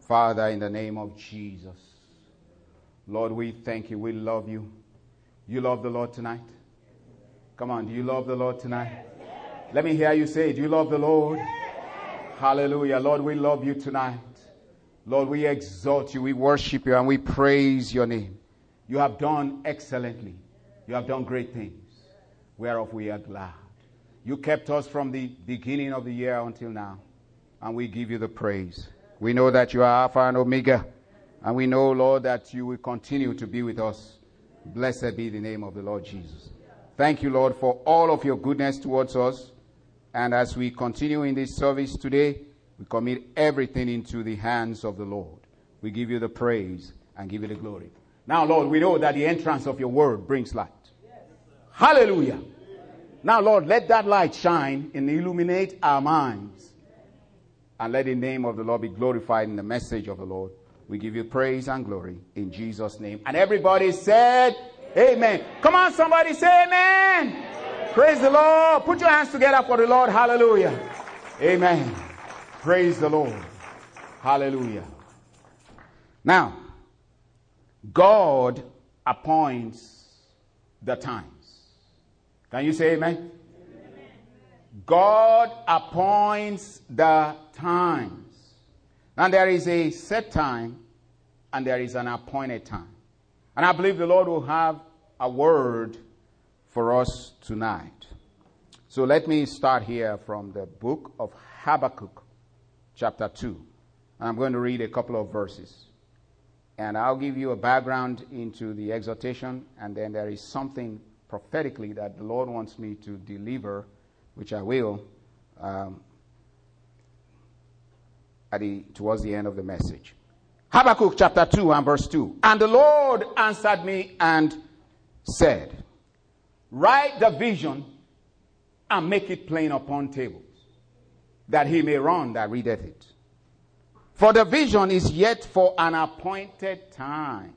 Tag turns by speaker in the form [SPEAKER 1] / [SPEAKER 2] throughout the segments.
[SPEAKER 1] Father, in the name of Jesus, Lord, we thank you. We love you. You love the Lord tonight? Come on, do you love the Lord tonight? Let me hear you say, do you love the Lord? Hallelujah. Lord, we love you tonight. Lord, we exalt you, we worship you, and we praise your name. You have done excellently. You have done great things, whereof we are glad. You kept us from the beginning of the year until now, and we give you the praise. We know that you are Alpha and Omega, and we know, Lord, that you will continue to be with us. Blessed be the name of the Lord Jesus. Thank you, Lord, for all of your goodness towards us. And as we continue in this service today, we commit everything into the hands of the Lord. We give you the praise and give you the glory. Now, Lord, we know that the entrance of your word brings light. Hallelujah. Now, Lord, let that light shine and illuminate our minds. And let the name of the Lord be glorified in the message of the Lord. We give you praise and glory in Jesus' name. And everybody said, amen. Come on, somebody say amen. Amen. Praise the Lord. Put your hands together for the Lord. Hallelujah. Amen. Praise the Lord. Hallelujah. Now, God appoints the times. Can you say amen? Amen. God appoints the times. And there is a set time and there is an appointed time. And I believe the Lord will have a word for us tonight. So let me start here from the book of Habakkuk, chapter 2. And I'm going to read a couple of verses. And I'll give you a background into the exhortation, and then there is something prophetically that the Lord wants me to deliver, which I will towards the end of the message. Habakkuk chapter 2 and verse 2. And the Lord answered me and said, write the vision and make it plain upon tables, that he may run that readeth it. For the vision is yet for an appointed time.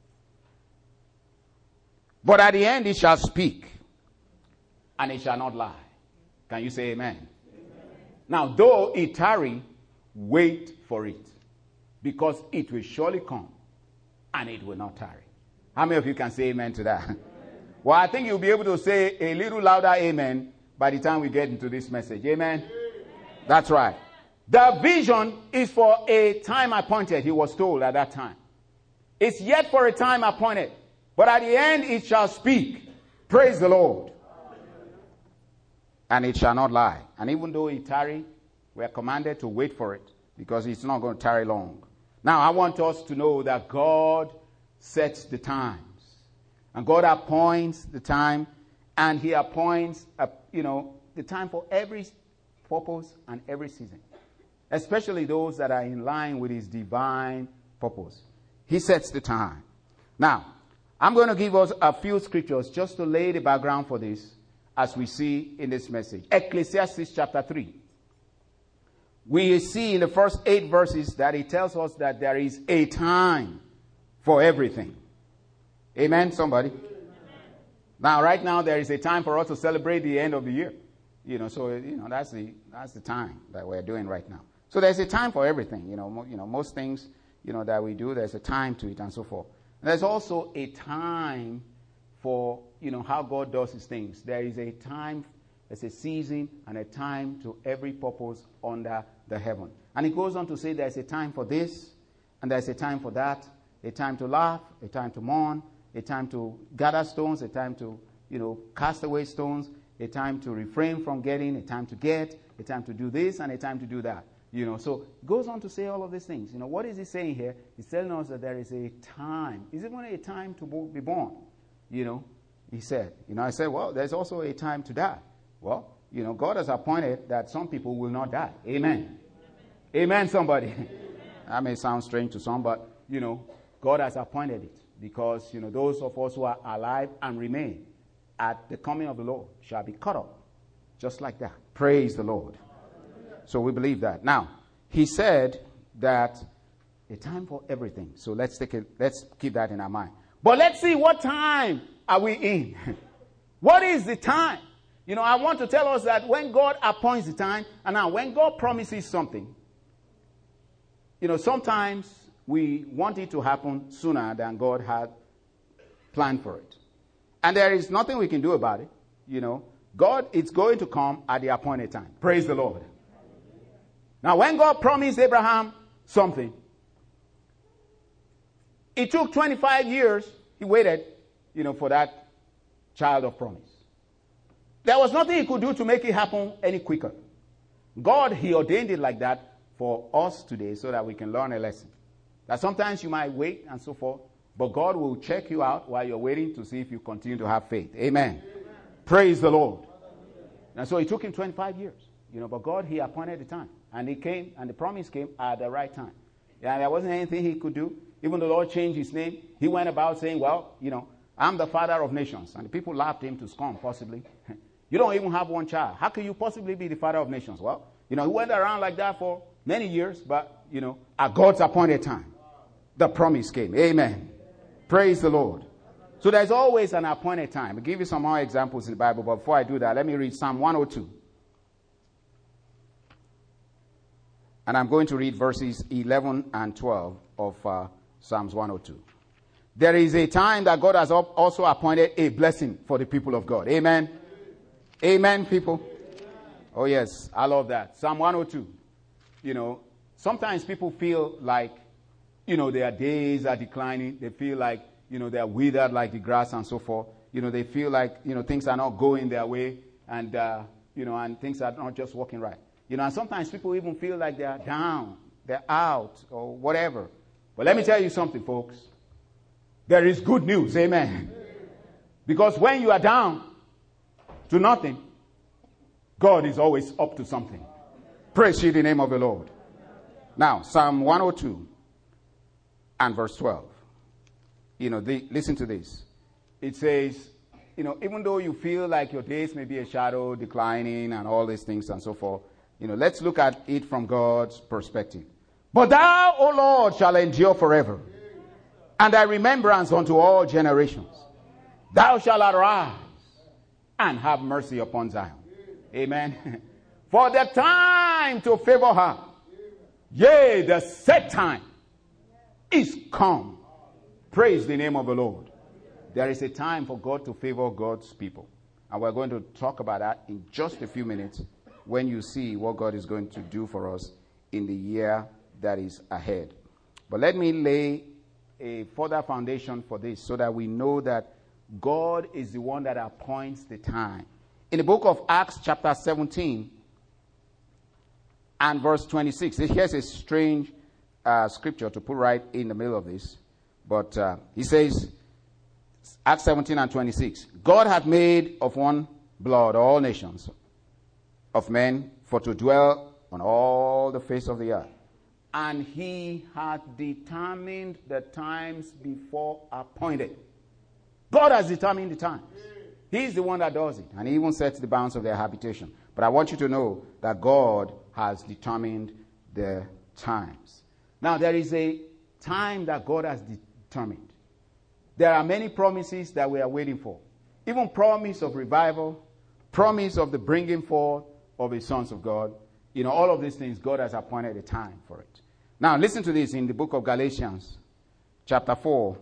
[SPEAKER 1] But at the end it shall speak, and it shall not lie. Can you say amen? Amen. Now, though it tarry, wait for it, because it will surely come, and it will not tarry. How many of you can say amen to that? Amen. Well, I think you'll be able to say a little louder amen by the time we get into this message. Amen? Amen. That's right. The vision is for a time appointed, he was told at that time. It's yet for a time appointed, but at the end it shall speak. Praise the Lord. And it shall not lie. And even though it tarry, we are commanded to wait for it, because it's not going to tarry long. Now, I want us to know that God sets the times. And God appoints the time, and he appoints, the time for every purpose and every season. Especially those that are in line with his divine purpose. He sets the time. Now, I'm going to give us a few scriptures just to lay the background for this as we see in this message. Ecclesiastes chapter 3. We see in the first 8 verses that it tells us that there is a time for everything. Amen, somebody? Amen. Now, right now, there is a time for us to celebrate the end of the year. That's the time that we're doing right now. So there's a time for everything. Most things, that we do, there's a time to it and so forth. And there's also a time for, how God does his things. There is a time, there's a season and a time to every purpose under the heaven. And it goes on to say there's a time for this and there's a time for that, a time to laugh, a time to mourn, a time to gather stones, a time to, cast away stones, a time to refrain from getting, a time to get, a time to do this and a time to do that. So it goes on to say all of these things. What is he saying here? He's telling us that there is a time. Is it only a time to be born? He said, I said, well, there's also a time to die. Well, God has appointed that some people will not die. Amen. Amen, somebody. Amen. That may sound strange to some, but, God has appointed it because, those of us who are alive and remain at the coming of the Lord shall be cut off just like that. Praise the Lord. So we believe that. Now, he said that a time for everything. So let's keep that in our mind. But let's see, what time are we in? What is the time? I want to tell us that when God appoints the time, and now when God promises something, sometimes we want it to happen sooner than God had planned for it. And there is nothing we can do about it. God, it's going to come at the appointed time. Praise the Lord. Now, when God promised Abraham something, it took 25 years. He waited, for that child of promise. There was nothing he could do to make it happen any quicker. God, he ordained it like that for us today so that we can learn a lesson. That sometimes you might wait and so forth, but God will check you out while you're waiting to see if you continue to have faith. Amen. Praise the Lord. And so it took him 25 years, but God, he appointed the time. And he came, and the promise came at the right time. Yeah, there wasn't anything he could do. Even the Lord changed his name. He went about saying, well, I'm the father of nations. And the people laughed him to scorn, possibly. You don't even have one child. How can you possibly be the father of nations? Well, he went around like that for many years, but, at God's appointed time, the promise came. Amen. Praise the Lord. So there's always an appointed time. I'll give you some more examples in the Bible, but before I do that, let me read Psalm 102. And I'm going to read verses 11 and 12 of Psalms 102. There is a time that God has also appointed a blessing for the people of God. Amen. Amen, people. Oh, yes. I love that. Psalm 102. Sometimes people feel like, their days are declining. They feel like, they're withered like the grass and so forth. They feel like, things are not going their way and, and things are not just working right. And sometimes people even feel like they're down, they're out or whatever. But let me tell you something, folks. There is good news. Amen. Because when you are down to nothing, God is always up to something. Praise ye the name of the Lord. Now, Psalm 102 and verse 12. Listen to this. It says, even though you feel like your days may be a shadow, declining, and all these things and so forth, let's look at it from God's perspective. But thou, O Lord, shall endure forever, and thy remembrance unto all generations. Thou shalt arise and have mercy upon Zion. Amen. For the time to favor her, yea, the set time is come. Praise the name of the Lord. There is a time for God to favor God's people. And we're going to talk about that in just a few minutes when you see what God is going to do for us in the year that is ahead. But let me lay a further foundation for this so that we know that God is the one that appoints the time. In the book of Acts chapter 17 and verse 26, here's a strange scripture to put right in the middle of this. But he says, Acts 17 and 26, God hath made of one blood all nations of men for to dwell on all the face of the earth. And he hath determined the times before appointed. God has determined the times. He's the one that does it. And he even sets the bounds of their habitation. But I want you to know that God has determined the times. Now, there is a time that God has determined. There are many promises that we are waiting for. Even promise of revival, promise of the bringing forth of the sons of God. All of these things, God has appointed a time for it. Now, listen to this in the book of Galatians, chapter 4.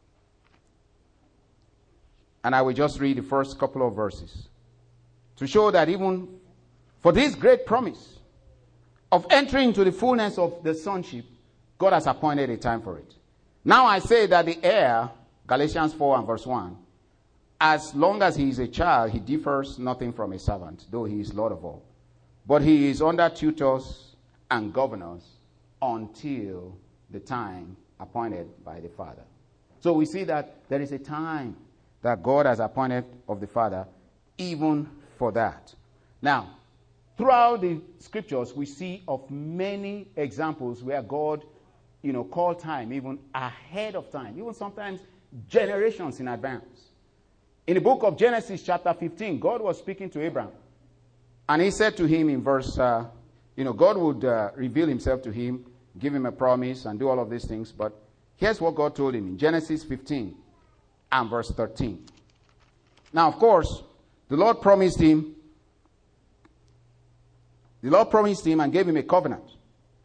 [SPEAKER 1] And I will just read the first couple of verses to show that even for this great promise of entering into the fullness of the sonship, God has appointed a time for it. Now I say that the heir, Galatians 4 and verse 1, as long as he is a child, he differs nothing from a servant, though he is Lord of all. But he is under tutors and governors until the time appointed by the Father. So we see that there is a time that God has appointed of the Father even for that. Now, throughout the scriptures, we see of many examples where God, called time even ahead of time, even sometimes generations in advance. In the book of Genesis chapter 15, God was speaking to Abraham. And he said to him in verse, God would reveal himself to him, give him a promise and do all of these things. But here's what God told him in Genesis 15 and verse 13. Now, of course, the Lord promised him and gave him a covenant.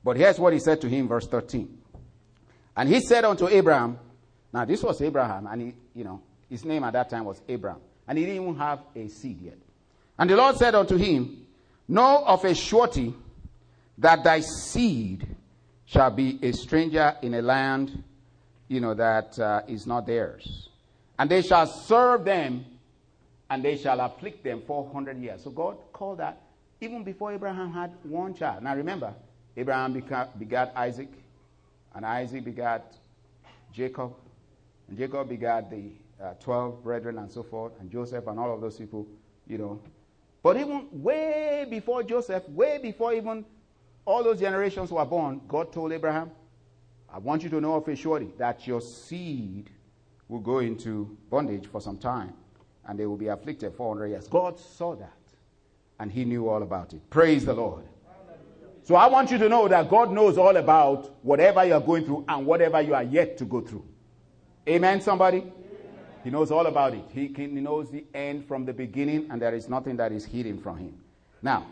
[SPEAKER 1] But here's what he said to him, verse 13. And he said unto Abraham, now this was Abraham, and his name at that time was Abraham. And he didn't even have a seed yet. And the Lord said unto him, know of a surety that thy seed shall be a stranger in a land, that is not theirs. And they shall serve them, and they shall afflict them 400 years. So God called that even before Abraham had one child. Now remember, Abraham begat Isaac, and Isaac begat Jacob, and Jacob begat the 12 brethren and so forth, and Joseph and all of those people, But even way before Joseph, way before even all those generations were born, God told Abraham, I want you to know of a surety that your seed will go into bondage for some time, and they will be afflicted 400 years. God saw that, and he knew all about it. Praise the Lord. So I want you to know that God knows all about whatever you're going through and whatever you are yet to go through. Amen, somebody? Amen. He knows all about it. He knows the end from the beginning, and there is nothing that is hidden from him. Now,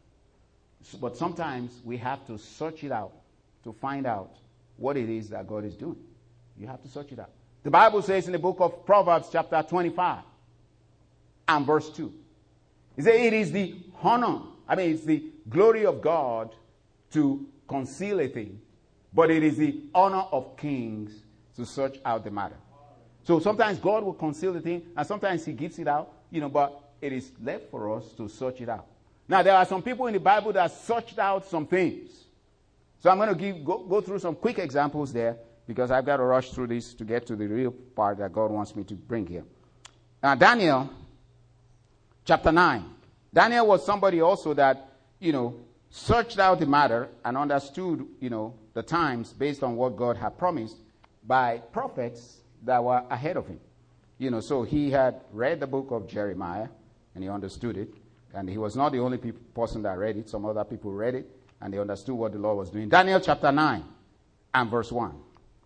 [SPEAKER 1] but sometimes we have to search it out to find out what it is that God is doing. You have to search it out. The Bible says in the book of Proverbs chapter 25 and verse 2. It says it is the honor, it's the glory of God to conceal a thing, but it is the honor of kings to search out the matter. So sometimes God will conceal the thing, and sometimes he gives it out, but it is left for us to search it out. Now, there are some people in the Bible that searched out some things. So I'm going to go through some quick examples there, because I've got to rush through this to get to the real part that God wants me to bring here. Now, Daniel, chapter 9. Daniel was somebody also that, searched out the matter and understood, the times based on what God had promised by prophets that were ahead of him. So he had read the book of Jeremiah, and he understood it. And he was not the only person that read it. Some other people read it, and they understood what the Lord was doing. Daniel chapter 9 and verse 1.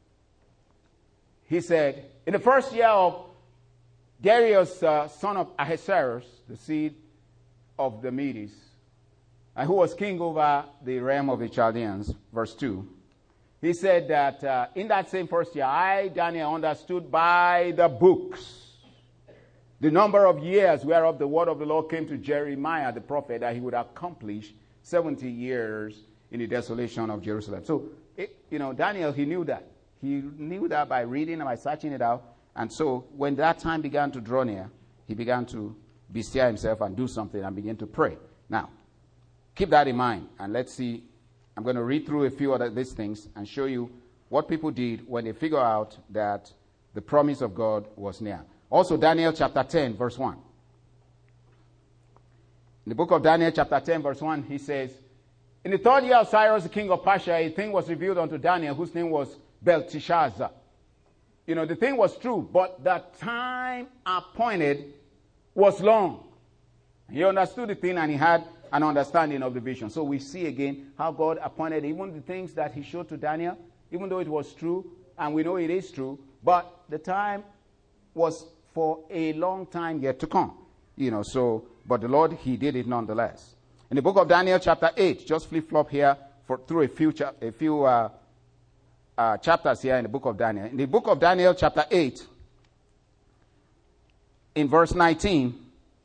[SPEAKER 1] He said, in the first year of Darius, son of Ahasuerus, the seed of the Medes, and who was king over the realm of the Chaldeans, verse 2, he said that in that same first year, I, Daniel, understood by the books the number of years whereof the word of the Lord came to Jeremiah the prophet, that he would accomplish 70 years in the desolation of Jerusalem. So, Daniel, he knew that. He knew that by reading and by searching it out. And so when that time began to draw near, he began to bestir himself and do something and begin to pray. Now, keep that in mind, and let's see. I'm going to read through a few of these things and show you what people did when they figure out that the promise of God was near. Also, Daniel chapter 10, verse 1. In the book of Daniel chapter 10, verse 1, he says, in the third year of Cyrus, the king of Persia, a thing was revealed unto Daniel, whose name was Belteshazzar. The thing was true, but the time appointed was long. He understood the thing, and he had an understanding of the vision. So we see again how God appointed even the things that he showed to Daniel, even though it was true, and we know it is true, but the time was for a long time yet to come. But the Lord, he did it nonetheless. In the book of Daniel chapter 8, just flip-flop here through a few chapters here in the book of Daniel. In the book of Daniel chapter 8, in verse 19,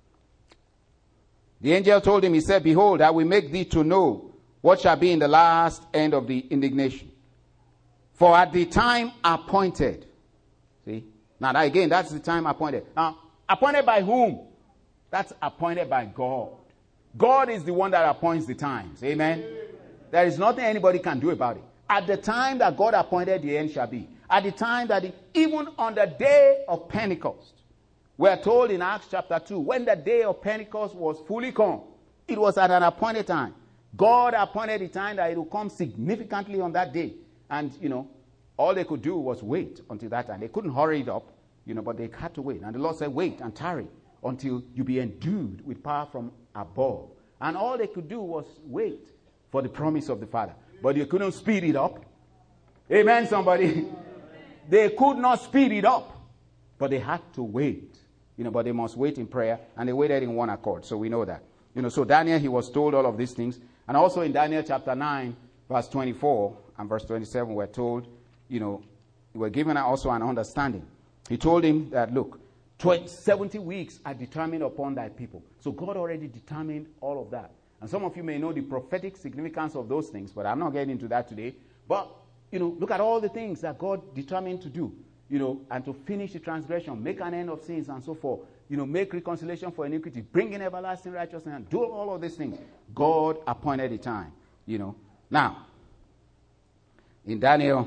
[SPEAKER 1] the angel told him, he said, behold, I will make thee to know what shall be in the last end of the indignation. For at the time appointed, see, now again, that's the time appointed. Now, appointed by whom? That's appointed by God. God is the one that appoints the times. Amen? There is nothing anybody can do about it. At the time that God appointed, the end shall be. At the time that, even on the day of Pentecost, we're told in Acts chapter 2, when the day of Pentecost was fully come, it was at an appointed time. God appointed the time that it would come significantly on that day. And, all they could do was wait until that time. They couldn't hurry it up, but they had to wait. And the Lord said, wait and tarry until you be endued with power from above. And all they could do was wait for the promise of the Father. But they couldn't speed it up. Amen, somebody? They could not speed it up. But they had to wait. But they must wait in prayer. And they waited in one accord. So we know that. So Daniel, he was told all of these things. And also in Daniel chapter 9, verse 24 and verse 27, we're told, we're given also an understanding. He told him that, look, 70 weeks are determined upon thy people. So God already determined all of that. And some of you may know the prophetic significance of those things, but I'm not getting into that today. But, look at all the things that God determined to do, and to finish the transgression, make an end of sins and so forth, make reconciliation for iniquity, bring in everlasting righteousness, and do all of these things. God appointed a time, Now, in Daniel,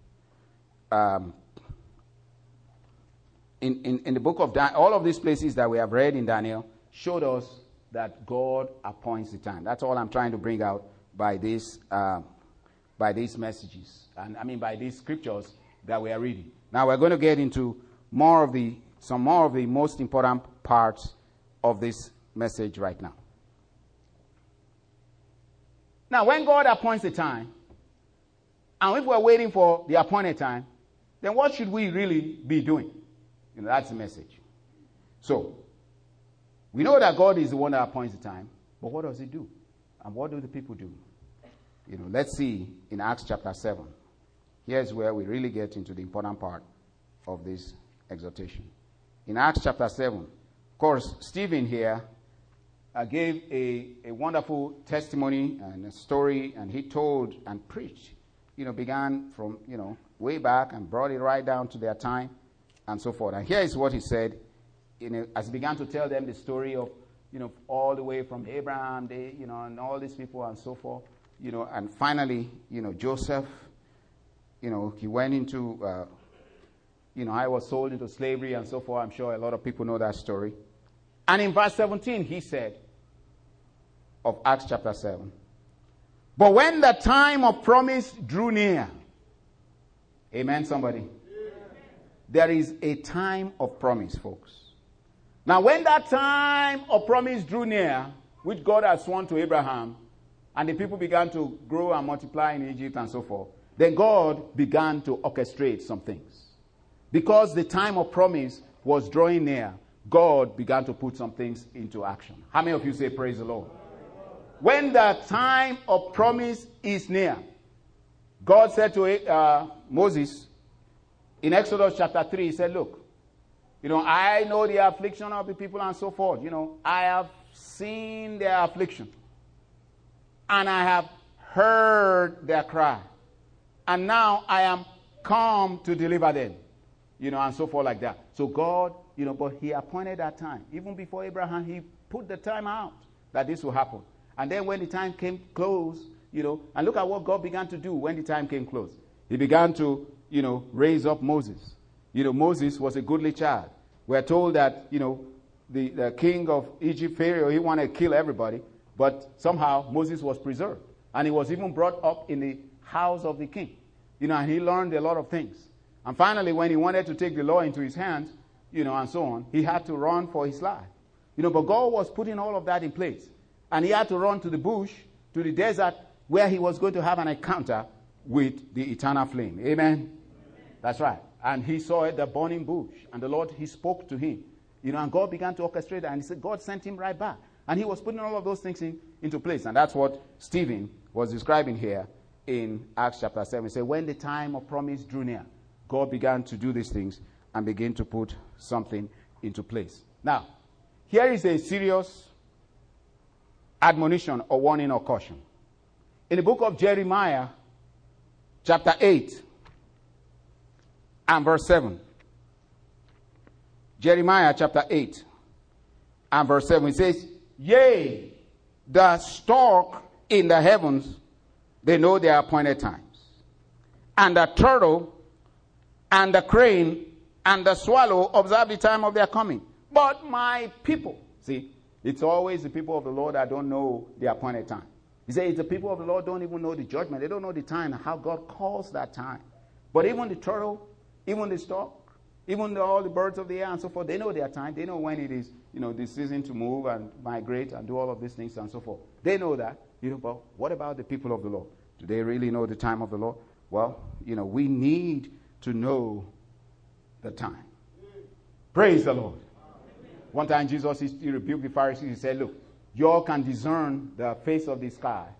[SPEAKER 1] in the book of Daniel, all of these places that we have read in Daniel showed us that God appoints the time. That's all I'm trying to bring out by these messages, and by these scriptures that we are reading. Now we're going to get into some more of the most important parts of this message right now. Now, when God appoints the time, and if we're waiting for the appointed time, then what should we really be doing? That's the message. So, we know that God is the one that appoints the time, but what does he do? And what do the people do? Let's see in Acts chapter 7. Here's where we really get into the important part of this exhortation. In Acts chapter 7, of course, Stephen here gave a wonderful testimony and a story, and he told and preached, began from, way back and brought it right down to their time and so forth. And here is what he said, as he began to tell them the story of, all the way from Abraham, and all these people and so forth, and finally, Joseph, he went into, I was sold into slavery and so forth. I'm sure a lot of people know that story. And in verse 17, he said, of Acts chapter 7, but when the time of promise drew near, amen, somebody? Amen. There is a time of promise, folks. Now, when that time of promise drew near, which God had sworn to Abraham, and the people began to grow and multiply in Egypt and so forth, then God began to orchestrate some things. Because the time of promise was drawing near, God began to put some things into action. How many of you say praise the Lord? When the time of promise is near, God said to Moses in Exodus chapter 3, he said, look, I know the affliction of the people and so forth. I have seen their affliction. And I have heard their cry. And now I am come to deliver them. And so forth like that. So God, but he appointed that time. Even before Abraham, he put the time out that this will happen. And then when the time came close, and look at what God began to do when the time came close. He began to, raise up Moses. Moses was a goodly child. We're told that, the king of Egypt, Pharaoh, he wanted to kill everybody. But somehow Moses was preserved. And he was even brought up in the house of the king. And he learned a lot of things. And finally, when he wanted to take the law into his hands, and so on, he had to run for his life. But God was putting all of that in place. And he had to run to the bush, to the desert, where he was going to have an encounter with the eternal flame. Amen? Amen. That's right. And he saw the burning bush. And the Lord, he spoke to him. And God began to orchestrate that. And he said, God sent him right back. And he was putting all of those things into place. And that's what Stephen was describing here in Acts chapter 7. He said, when the time of promise drew near, God began to do these things and begin to put something into place. Now, here is a serious admonition or warning or caution. In the book of Jeremiah, chapter 8 and verse 7. Jeremiah chapter 8 and verse 7. It says, yea, the stork in the heavens, they know their appointed times. And the turtle and the crane and the swallow observe the time of their coming. But my people, see, it's always the people of the Lord that don't know the appointed time. He says the people of the Lord don't even know the judgment. They don't know the time, how God calls that time. But even the turtle, even the stork, even all the birds of the air and so forth, they know their time. They know when it is, the season to move and migrate and do all of these things and so forth. They know that. But what about the people of the Lord? Do they really know the time of the Lord? Well, we need to know the time. Praise the Lord. One time Jesus, he rebuked the Pharisees. He said, look, you all can discern the face of the sky,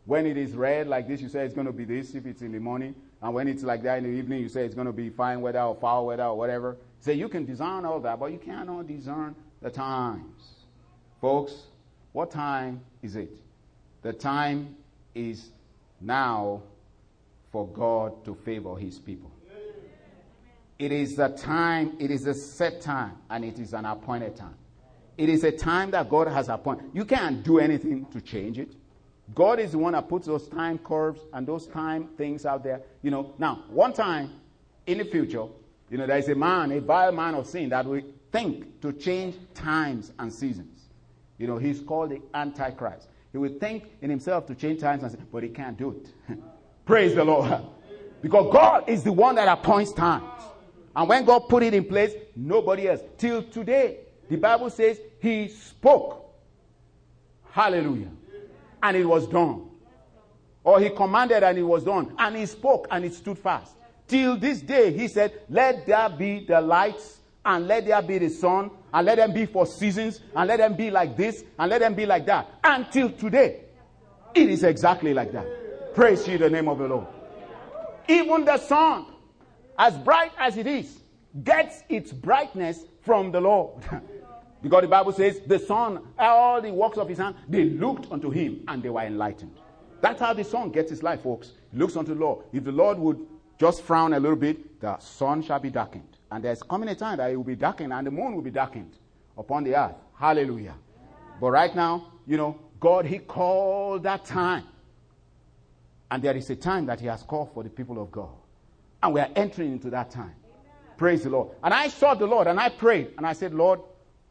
[SPEAKER 1] When it is red like this, you say it's going to be this if it's in the morning. And when it's like that in the evening, you say it's going to be fine weather or foul weather or whatever. Say you can discern all that, but you cannot discern the times. Folks, what time is it? The time is now for God to favor his people. It is a time, it is a set time, and it is an appointed time. It is a time that God has appointed. You can't do anything to change it. God is the one that puts those time curves and those time things out there. Now, one time in the future, there is a man, a vile man of sin that will think to change times and seasons. He's called the Antichrist. He will think in himself to change times and seasons, but he can't do it. Praise the Lord. Because God is the one that appoints times. And when God put it in place, nobody else. Till today, the Bible says he spoke. Hallelujah. And it was done. Or he commanded and it was done. And he spoke and it stood fast. Till this day, he said, let there be the lights and let there be the sun and let them be for seasons and let them be like this and let them be like that. Until today, it is exactly like that. Praise ye the name of the Lord. Even the sun, as bright as it is, gets its brightness from the Lord. Because the Bible says the sun, all the works of his hand, they looked unto him and they were enlightened. That's how the sun gets its light, folks. It looks unto the Lord. If the Lord would just frown a little bit, the sun shall be darkened. And there's coming a time that it will be darkened and the moon will be darkened upon the earth. Hallelujah. But right now, God, he called that time. And there is a time that he has called for the people of God. And we are entering into that time. Amen. Praise the Lord. And I sought the Lord and I prayed and I said, Lord,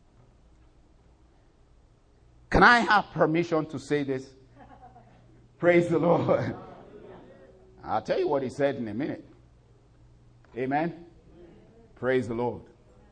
[SPEAKER 1] can I have permission to say this? Praise the Lord. I'll tell you what he said in a minute. Amen. Praise the Lord.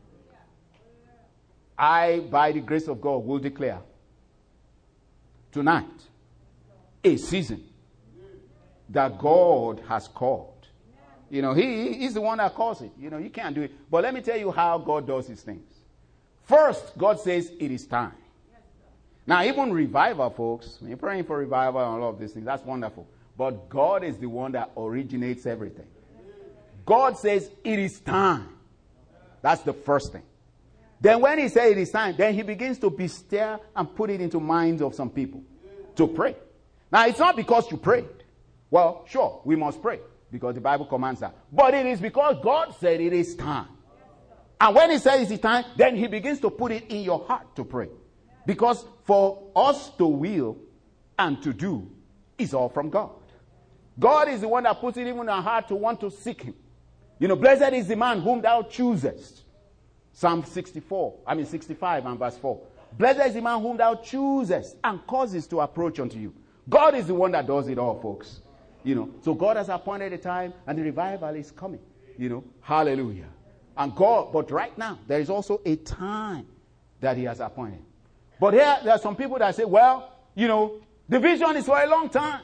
[SPEAKER 1] I, by the grace of God, will declare tonight a season that God has called. He's the one that calls it. You can't do it. But let me tell you how God does his things. First, God says it is time. Now, even revival, folks, when you're praying for revival and all of these things, that's wonderful. But God is the one that originates everything. God says it is time. That's the first thing. Then when he says it is time, then he begins to bestir and put it into minds of some people to pray. Now, it's not because you prayed. Well, sure, we must pray because the Bible commands that. But it is because God said it is time. And when he says it is time, then he begins to put it in your heart to pray. Because for us to will and to do is all from God. God is the one that puts it even in our heart to want to seek him. Blessed is the man whom thou choosest. Psalm 65 and verse 4. Blessed is the man whom thou choosest and causes to approach unto you. God is the one that does it all, folks. So God has appointed a time and the revival is coming. Hallelujah. And God, but right now, there is also a time that he has appointed. But here, there are some people that say, well, the vision is for a long time.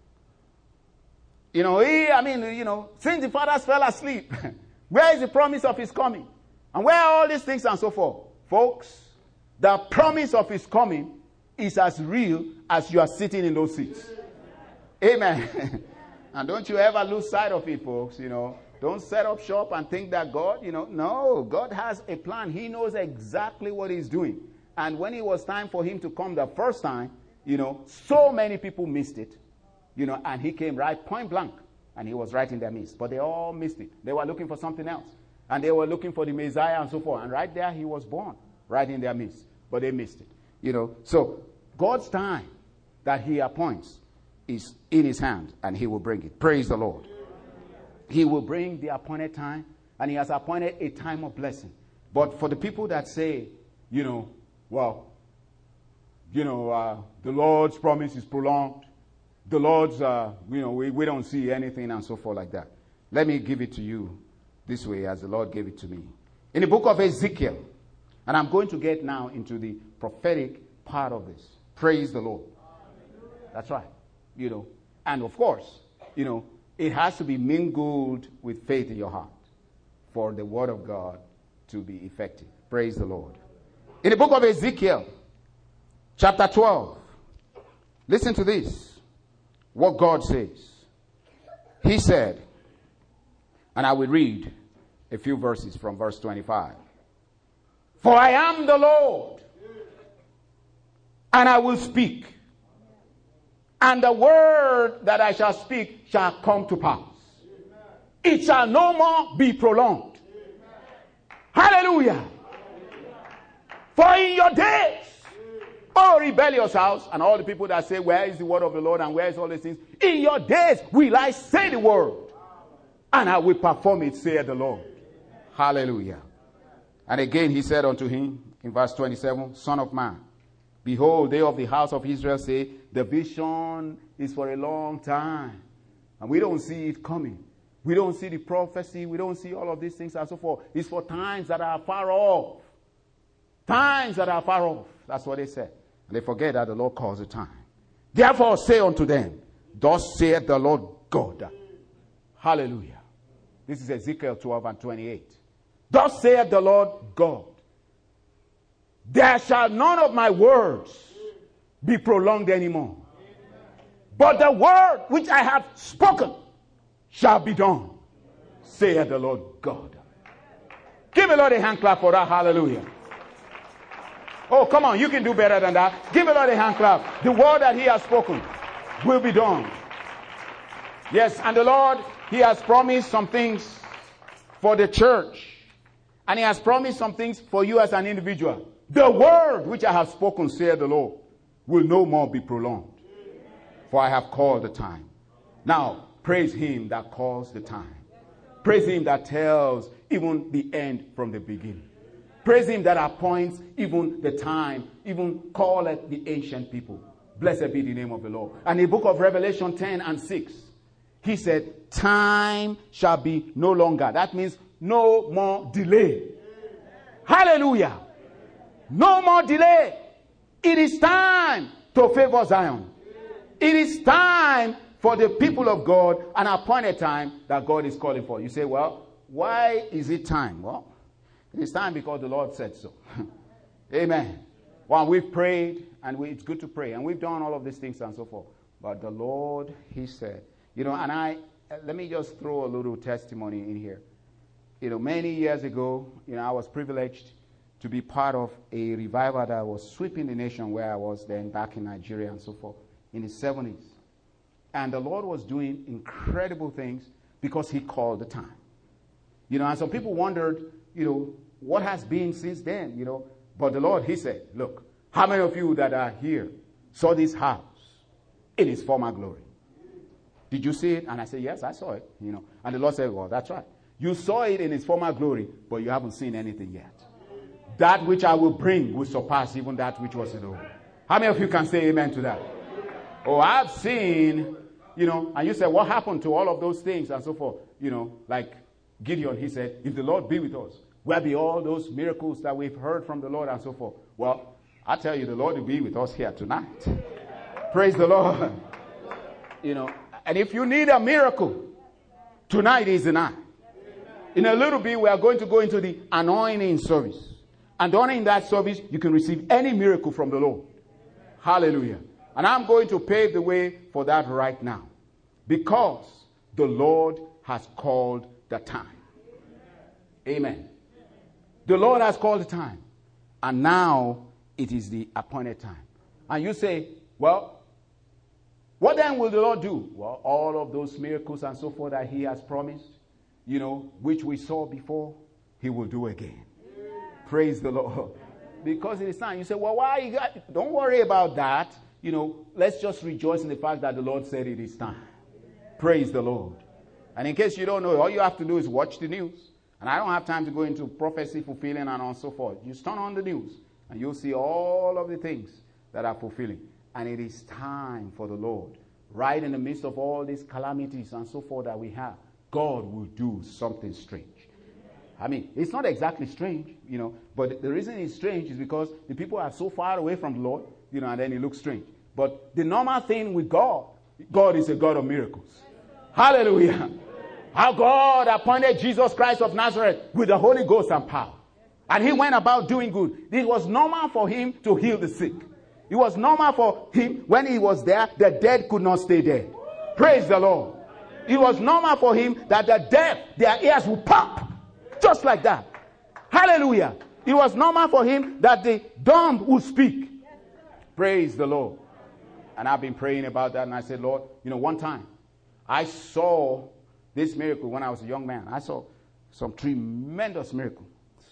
[SPEAKER 1] Since the fathers fell asleep, where is the promise of his coming? And where are all these things and so forth? Folks, the promise of his coming is as real as you are sitting in those seats. Amen. And don't you ever lose sight of it, folks. Don't set up shop and think that God, no, God has a plan. He knows exactly what he's doing. And when it was time for him to come the first time, so many people missed it, and he came right point blank and he was right in their midst. But they all missed it. They were looking for something else. And they were looking for the Messiah and so forth. And right there he was born, right in their midst. But they missed it. So God's time that he appoints is in his hand and he will bring it. Praise the Lord. He will bring the appointed time and he has appointed a time of blessing. But for the people that say, the Lord's promise is prolonged. The Lord's, we don't see anything and so forth like that. Let me give it to you this way as the Lord gave it to me. In the book of Ezekiel, and I'm going to get now into the prophetic part of this. Praise the Lord. That's right. And of course, it has to be mingled with faith in your heart for the word of God to be effective. Praise the Lord. In the book of Ezekiel, chapter 12, listen to this. what God says. He said, and I will read a few verses from verse 25. For I am the Lord, and I will speak, and the word that I shall speak shall come to pass. It shall no more be prolonged. Hallelujah. For in your days, O rebellious house, and all the people that say, where is the word of the Lord and where is all these things? In your days will I say the word, and I will perform it, saith the Lord. Hallelujah. And again he said unto him in verse 27, Son of man, behold, they of the house of Israel say, the vision is for a long time, and we don't see it coming. We don't see the prophecy. We don't see all of these things and so forth. It's for times that are far off. Times that are far off. That's what they said. And they forget that the Lord calls the time. Therefore say unto them, thus saith the Lord God. Hallelujah. This is Ezekiel 12 and 28. Thus saith the Lord God, there shall none of my words be prolonged anymore. But the word which I have spoken shall be done, saith the Lord God. Give the Lord a hand clap for that. Hallelujah. Oh, come on, you can do better than that. Give the Lord a hand clap. The word that he has spoken will be done. Yes, and the Lord, he has promised some things for the church. And he has promised some things for you as an individual. The word which I have spoken, saith the Lord, will no more be prolonged. For I have called the time. Now, praise him that calls the time. Praise him that tells even the end from the beginning. Praise him that appoints even the time, even calleth the ancient people. Blessed be the name of the Lord. And in the book of Revelation 10 and 6, he said, time shall be no longer. That means no more delay. Hallelujah. No more delay. It is time to favor Zion. It is time for the people of God, an appointed time that God is calling for. You say, well, why is it time? Well, it is time because the Lord said so. Amen. Well, we've prayed, and it's good to pray, and we've done all of these things and so forth. But the Lord, he said, and let me just throw a little testimony in here. Many years ago, I was privileged to be part of a revival that was sweeping the nation where I was then back in Nigeria and so forth in the 70s. And the Lord was doing incredible things because he called the time. And some people wondered, what has been since then, But the Lord, he said, look, how many of you that are here saw this house in its former glory? Did you see it? And I said, yes, I saw it, And the Lord said, well, that's right. You saw it in its former glory, but you haven't seen anything yet. That which I will bring will surpass even that which was in the world. How many of you can say amen to that? Oh, I've seen, and you said, what happened to all of those things and so forth? Like Gideon, he said, if the Lord be with us, where be all those miracles that we've heard from the Lord and so forth? Well, I tell you, the Lord will be with us here tonight. Praise the Lord. And if you need a miracle, tonight is the night. In a little bit, we are going to go into the anointing service. And during that service, you can receive any miracle from the Lord. Hallelujah. And I'm going to pave the way for that right now. Because the Lord has called the time. Amen. The Lord has called the time. And now it is the appointed time. And you say, well, what then will the Lord do? Well, all of those miracles and so forth that he has promised, which we saw before, he will do again. Praise the Lord. Because it is time. You say, well, why? Don't worry about that. Let's just rejoice in the fact that the Lord said it is time. Praise the Lord. And in case you don't know, all you have to do is watch the news. And I don't have time to go into prophecy fulfilling and so forth. You turn on the news and you'll see all of the things that are fulfilling. And it is time for the Lord. Right in the midst of all these calamities and so forth that we have, God will do something strange. I mean, it's not exactly strange, but the reason it's strange is because the people are so far away from the Lord, and then it looks strange. But the normal thing with God is a God of miracles. Hallelujah. How God appointed Jesus Christ of Nazareth with the Holy Ghost and power. And he went about doing good. It was normal for him to heal the sick. It was normal for him when he was there, the dead could not stay dead. Praise the Lord. It was normal for him that the deaf, their ears would pop. Just like that. Hallelujah. It was normal for him that the dumb would speak. Praise the Lord. And I've been praying about that, and I said, Lord, one time I saw this miracle when I was a young man. I saw some tremendous miracles.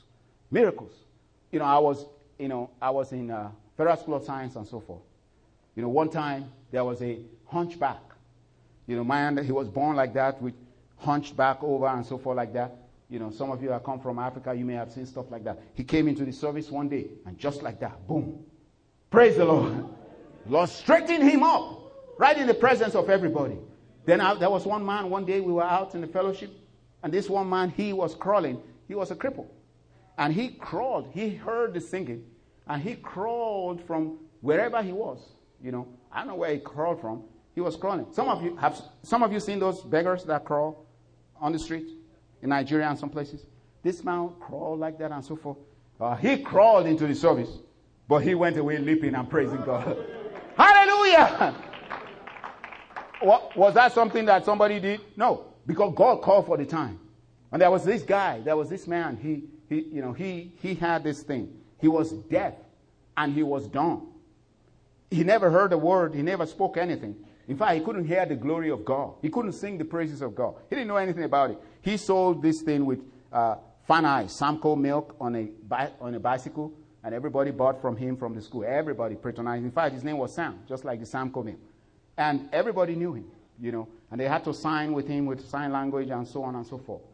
[SPEAKER 1] I was in Federal School of Science and so forth. One time there was a hunchback. Man, he was born like that with hunched back over and so forth like that. Some of you that come from Africa, you may have seen stuff like that. He came into the service one day, and just like that, boom. Praise the Lord. Lord straightened him up right in the presence of everybody. Then there was one man, one day we were out in the fellowship, and this one man, he was crawling. He was a cripple. And he crawled. He heard the singing, and he crawled from wherever he was. I don't know where he crawled from. He was crawling. Some of you seen those beggars that crawl on the street in Nigeria and some places? This man crawled like that and so forth. He crawled into the service, but he went away leaping and praising God. Hallelujah! Was that something that somebody did? No, because God called for the time. And there was this guy, there was this man. He had this thing. He was deaf and he was dumb. He never heard a word. He never spoke anything. In fact, he couldn't hear the glory of God. He couldn't sing the praises of God. He didn't know anything about it. He sold this thing with Fan Samco milk on a bicycle, and everybody bought from him from the school. Everybody patronized. In fact, his name was Sam, just like the Samco milk. And everybody knew him, and they had to sign with him with sign language and so on and so forth.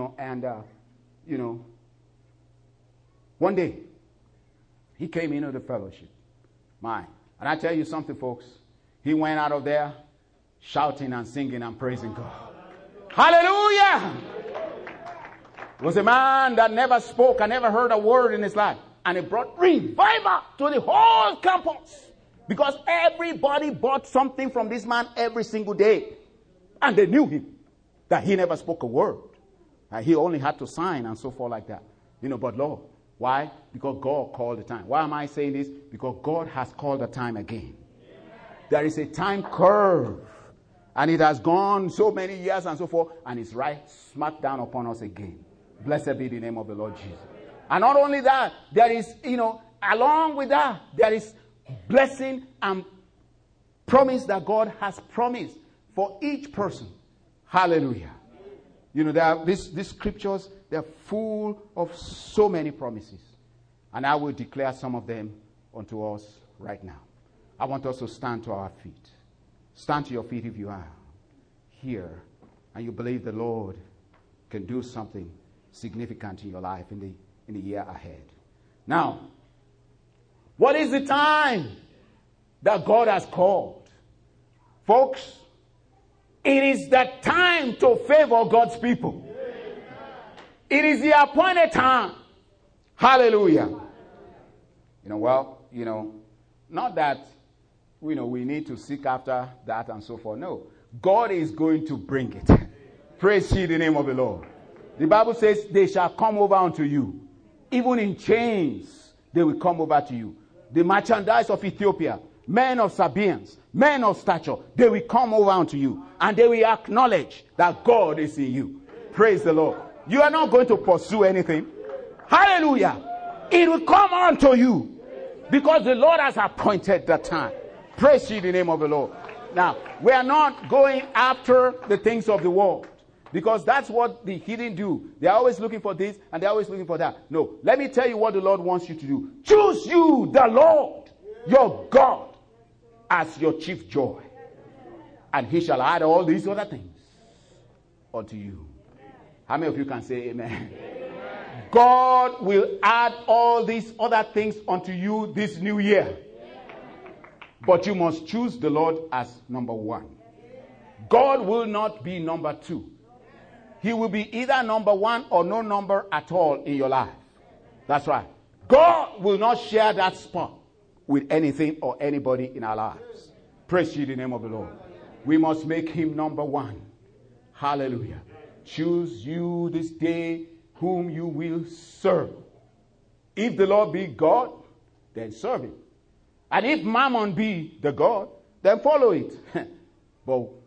[SPEAKER 1] One day, he came into the fellowship. And I tell you something, folks. He went out of there shouting and singing and praising God. Hallelujah! It was a man that never spoke and never heard a word in his life. And it brought revival to the whole campus. Because everybody bought something from this man every single day. And they knew him. That he never spoke a word. And he only had to sign and so forth like that. But Lord, why? Because God called the time. Why am I saying this? Because God has called the time again. There is a time curve. And it has gone so many years and so forth. And it's right smack down upon us again. Blessed be the name of the Lord Jesus. And not only that, there is, along with that, there is blessing and promise that God has promised for each person. Hallelujah. These scriptures, they're full of so many promises. And I will declare some of them unto us right now. I want us to stand to our feet. Stand to your feet if you are here and you believe the Lord can do something significant in your life in the year ahead. Now, what is the time that God has called? Folks, it is the time to favor God's people. It is the appointed time. Hallelujah. Not that we need to seek after that and so forth. No. God is going to bring it. Praise ye the name of the Lord. The Bible says they shall come over unto you. Even in chains, they will come over to you. The merchandise of Ethiopia, men of Sabaeans, men of stature, they will come over unto you. And they will acknowledge that God is in you. Praise the Lord. You are not going to pursue anything. Hallelujah. It will come unto you. Because the Lord has appointed the time. Praise ye the name of the Lord. Now, we are not going after the things of the world. Because that's what the heathen do. They are always looking for this and they're always looking for that. No, let me tell you what the Lord wants you to do. Choose you, the Lord, your God, as your chief joy. And he shall add all these other things unto you. How many of you can say amen? God will add all these other things unto you this new year. But you must choose the Lord as number one. God will not be number two. He will be either number one or no number at all in your life. That's right. God will not share that spot with anything or anybody in our lives. Praise ye the name of the Lord. We must make him number one. Hallelujah. Choose you this day whom you will serve. If the Lord be God, then serve him. And if Mammon be the God, then follow it. But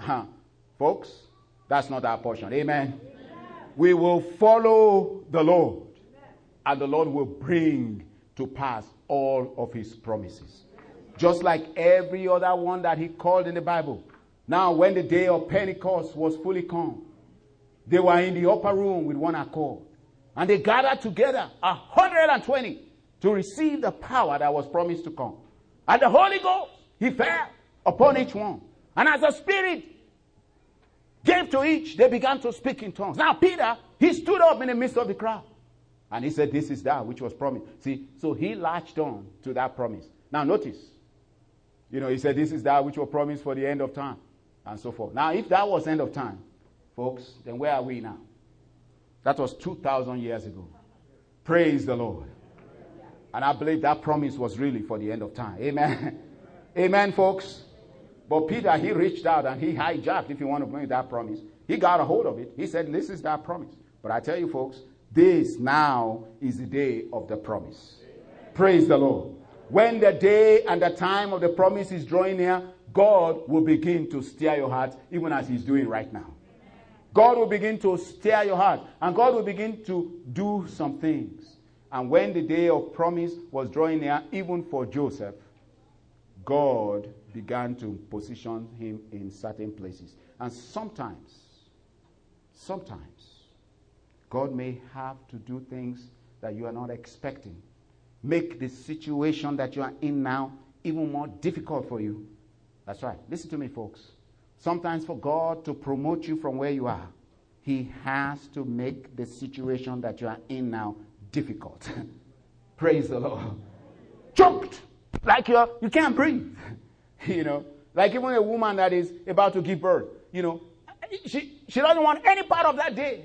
[SPEAKER 1] Folks, that's not our portion. Amen. We will follow the Lord, and the Lord will bring to pass all of his promises. Just like every other one that he called in the Bible. Now, when the day of Pentecost was fully come, they were in the upper room with one accord. And they gathered together, 120, to receive the power that was promised to come. And the Holy Ghost, he fell upon each one. And as the Spirit gave to each, they began to speak in tongues. Now Peter, he stood up in the midst of the crowd. And he said, this is that which was promised. See, so he latched on to that promise. Now notice, he said, this is that which was promised for the end of time. And so forth. Now, if that was end of time, folks, then where are we now? That was 2,000 years ago. Praise the Lord. And I believe that promise was really for the end of time. Amen. Amen, folks. But Peter, he reached out and he hijacked, if you want to bring that promise. He got a hold of it. He said, this is that promise. But I tell you, folks, this now is the day of the promise. Praise the Lord. When the day and the time of the promise is drawing near, God will begin to stir your heart, even as he's doing right now. God will begin to stir your heart, and God will begin to do some things. And when the day of promise was drawing near, even for Joseph, God began to position him in certain places. And sometimes, God may have to do things that you are not expecting. Make the situation that you are in now even more difficult for you. That's right. Listen to me, folks. Sometimes for God to promote you from where you are, he has to make the situation that you are in now difficult. Praise the Lord. Choked. Like you can't breathe. Like even a woman that is about to give birth, she doesn't want any part of that day.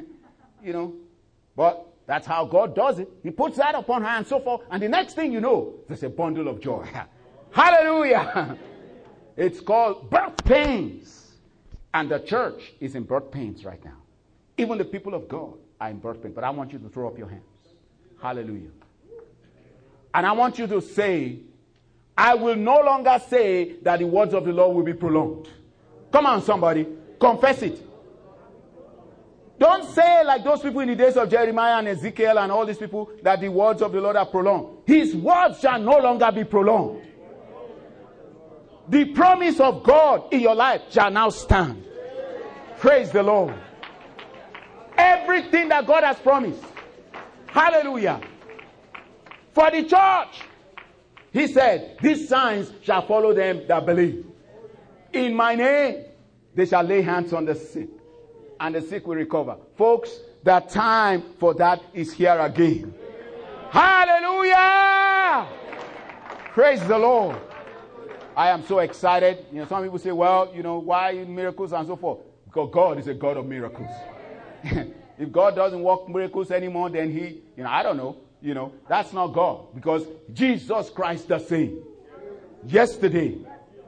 [SPEAKER 1] But that's how God does it. He puts that upon her and so forth. And the next thing you know, there's a bundle of joy. Hallelujah. It's called birth pains. And the church is in birth pains right now. Even the people of God are in birth pains. But I want you to throw up your hands. Hallelujah. And I want you to say, I will no longer say that the words of the Lord will be prolonged. Come on, somebody. Confess it. Don't say like those people in the days of Jeremiah and Ezekiel and all these people that the words of the Lord are prolonged. His words shall no longer be prolonged. The promise of God in your life shall now stand. Praise the Lord. Everything that God has promised. Hallelujah. For the church, he said, these signs shall follow them that believe. In my name, they shall lay hands on the sick, and the sick will recover. Folks, the time for that is here again. Hallelujah! Praise the Lord. I am so excited. Some people say, well, why miracles and so forth? Because God is a God of miracles. If God doesn't work miracles anymore, then he, I don't know. That's not God. Because Jesus Christ the same. Yesterday,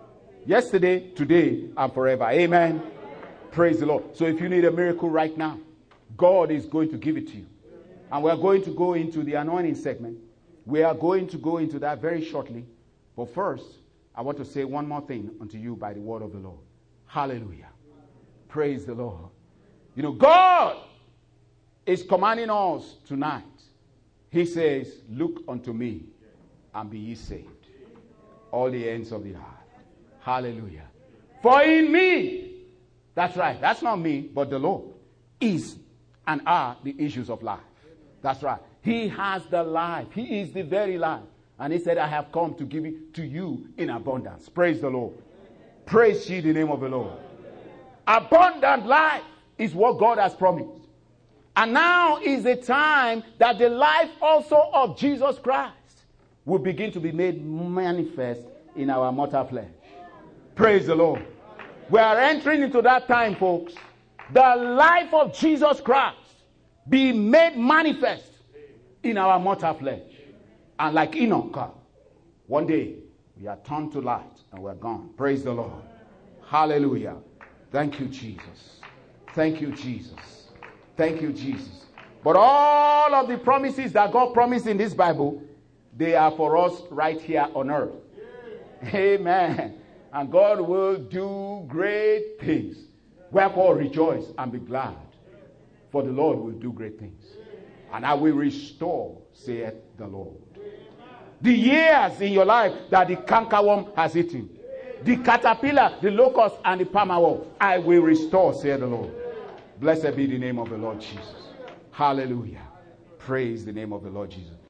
[SPEAKER 1] today, and forever. Amen. Praise the Lord. So if you need a miracle right now, God is going to give it to you. And we're going to go into the anointing segment. We are going to go into that very shortly. But first, I want to say one more thing unto you by the word of the Lord. Hallelujah. Praise the Lord. God is commanding us tonight. He says, look unto me and be ye saved, all the ends of the earth. Hallelujah. For in me, that's right, that's not me, but the Lord, is and are the issues of life. That's right. He has the life. He is the very life. And he said, I have come to give it to you in abundance. Praise the Lord. Praise ye the name of the Lord. Abundant life is what God has promised. And now is the time that the life also of Jesus Christ will begin to be made manifest in our mortal flesh. Praise the Lord. We are entering into that time, folks. The life of Jesus Christ be made manifest in our mortal flesh. And like Enoch, one day we are turned to light and we're gone. Praise the Lord. Hallelujah. Thank you, Jesus. Thank you, Jesus. Thank you, Jesus. But all of the promises that God promised in this Bible, they are for us right here on earth. Amen. And God will do great things. Wherefore rejoice and be glad. For the Lord will do great things. And I will restore, saith the Lord. The years in your life that the cankerworm has eaten, the caterpillar, the locust, and the palmerworm, I will restore, saith the Lord. Blessed be the name of the Lord Jesus. Hallelujah. Praise the name of the Lord Jesus.